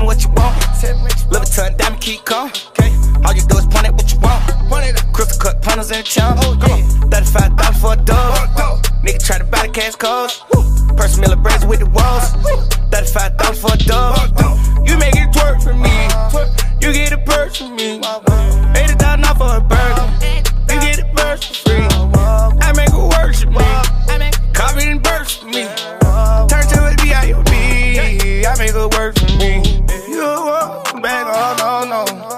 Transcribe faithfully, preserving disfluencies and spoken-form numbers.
me what you want. Louboutin diamond key come. All you do is point at what you want. Crystal cut punters in the channel. thirty-five thousand for a dub. Nigga try to buy the cash calls. Person Miller braids with the walls. thirty-five thousand for a dub. You make it twerk for me. You get a purse for me.